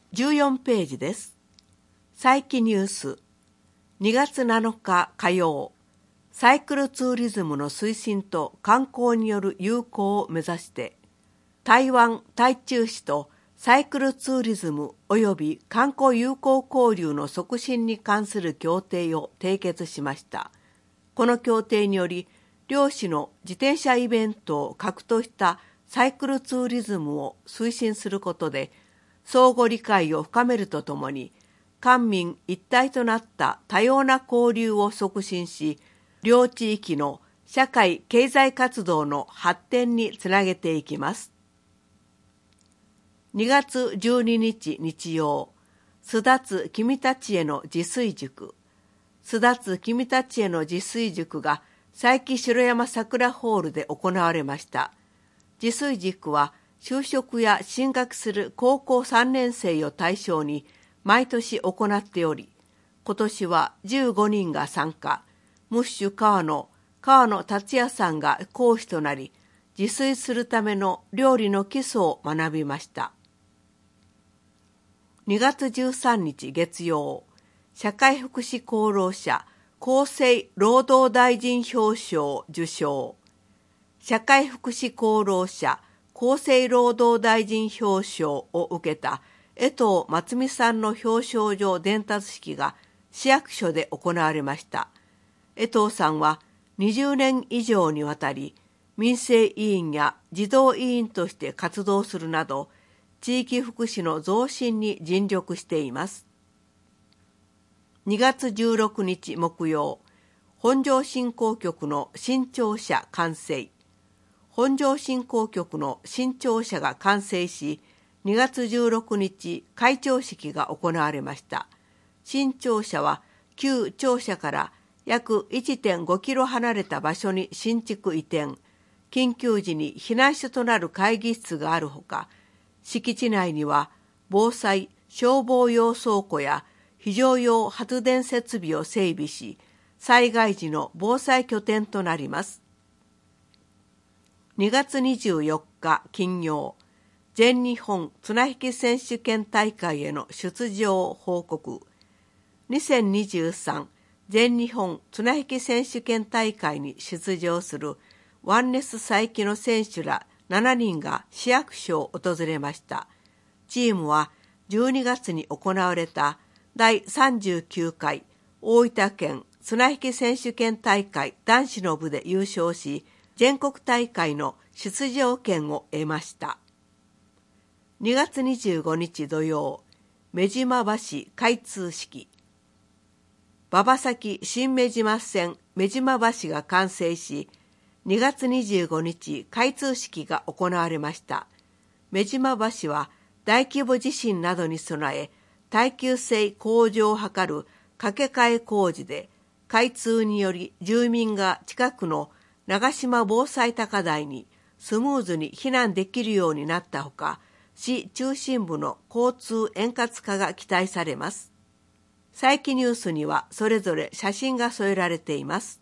14ページです。佐伯ニュース。2月7日火曜、サイクルツーリズムの推進と観光による友好を目指して、台湾台中市とサイクルツーリズム及び観光友好交流の促進に関する協定を締結しました。この協定により、両市の自転車イベントを核としたサイクルツーリズムを推進することで、相互理解を深めるとともに、官民一体となった多様な交流を促進し、両地域の社会経済活動の発展につなげていきます。2月12日日曜、巣立つ君たちへの自炊塾。巣立つ君たちへの自炊塾が佐伯城山桜ホールで行われました。自炊塾は就職や進学する高校3年生を対象に毎年行っており、今年は15人が参加、ムッシュ川野達也さんが講師となり、自炊するための料理の基礎を学びました。2月13日月曜、社会福祉功労者厚生労働大臣表彰受賞。社会福祉功労者厚生労働大臣表彰を受けた江藤松美さんの表彰状伝達式が市役所で行われました。江藤さんは20年以上にわたり民生委員や児童委員として活動するなど、地域福祉の増進に尽力しています。2月16日木曜、本庄振興局の新庁舎完成。本庄振興局の新庁舎が完成し、2月16日開庁式が行われました。新庁舎は旧庁舎から約 1.5 キロ離れた場所に新築移転、緊急時に避難所となる会議室があるほか、敷地内には防災・消防用倉庫や非常用発電設備を整備し、災害時の防災拠点となります。2月24日金曜、全日本綱引き選手権大会への出場報告。2023全日本綱引き選手権大会に出場するワンネス佐伯の選手ら7人が市役所を訪れました。チームは12月に行われた第39回大分県綱引き選手権大会男子の部で優勝し、全国大会の出場権を得ました。2月25日土曜、目島橋開通式。馬場崎新目島線目島橋が完成し、2月25日開通式が行われました。目島橋は大規模地震などに備え、耐久性向上を図る架け替え工事で、開通により住民が近くの長島防災高台にスムーズに避難できるようになったほか、市中心部の交通円滑化が期待されます。佐伯ニュースにはそれぞれ写真が添えられています。